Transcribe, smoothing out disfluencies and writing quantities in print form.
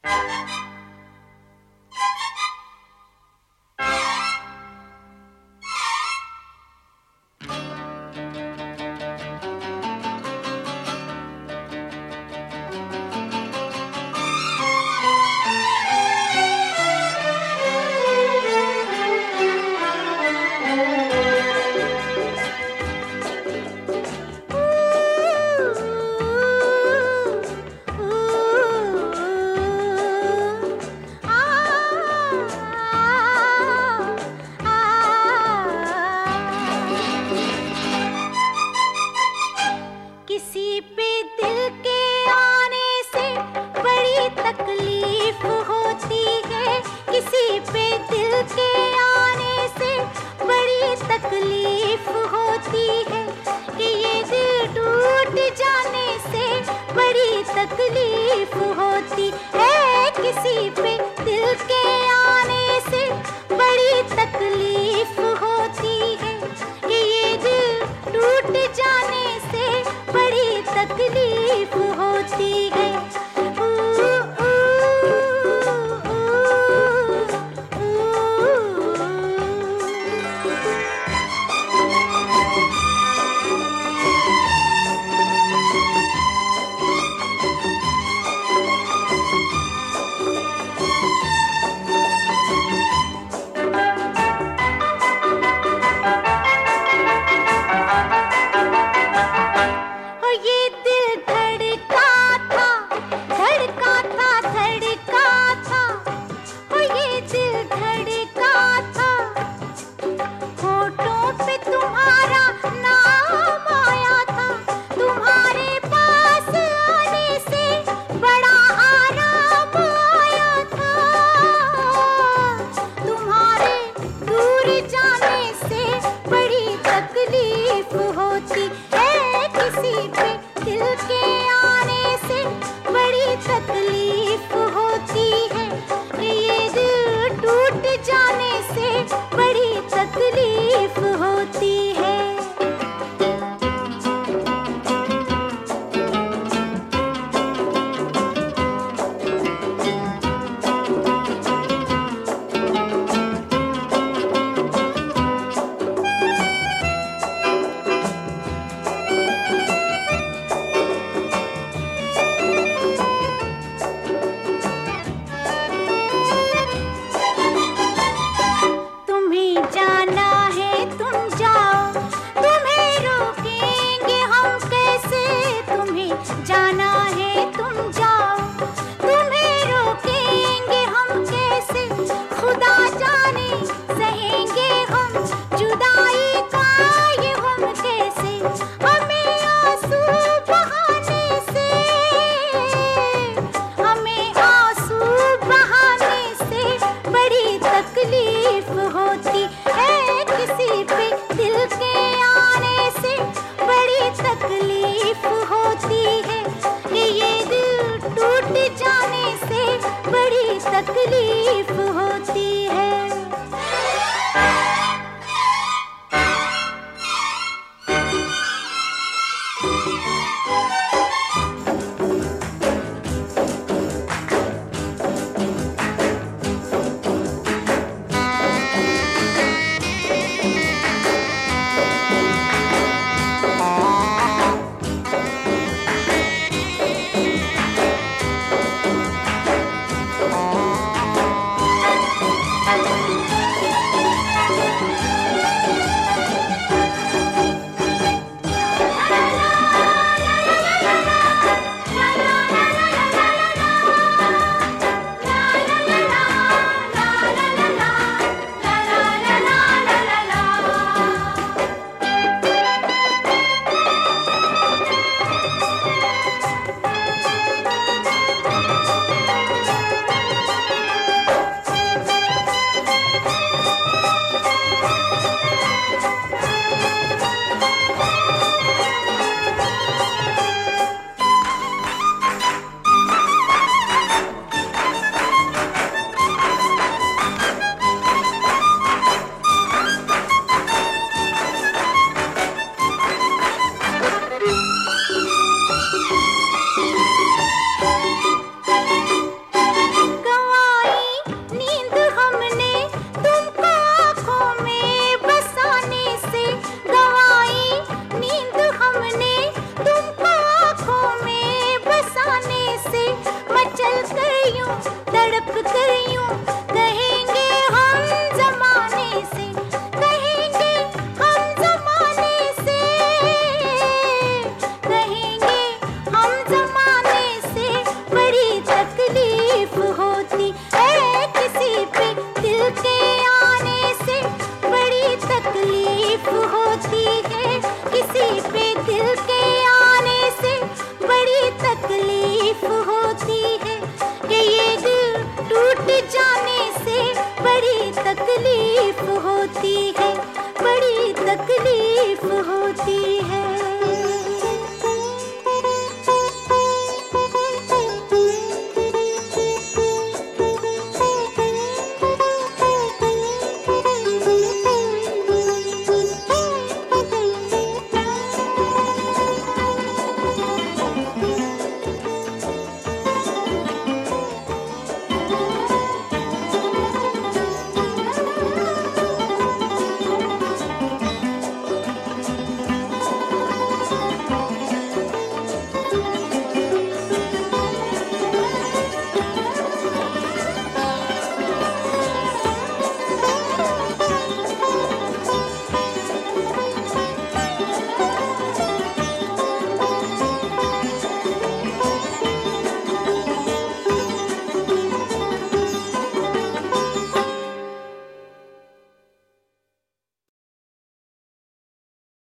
किसी पे दिल के आने से बड़ी तकलीफ होती है, किसी पे दिल के आने से बड़ी तकलीफ होती है, कि ये दिल टूट जाने से बड़ी तकलीफ होती है, किसी पे दिल के आने से बड़ी तकलीफ होती है, कि ये दिल टूट जाने से बड़ी तकलीफ होती है। तकलीफ होती है। कर यूं, तड़प कर यूं कहेंगे हम जमाने से, कहेंगे हम जमाने से, कहेंगे हम जमाने से बड़ी तकलीफ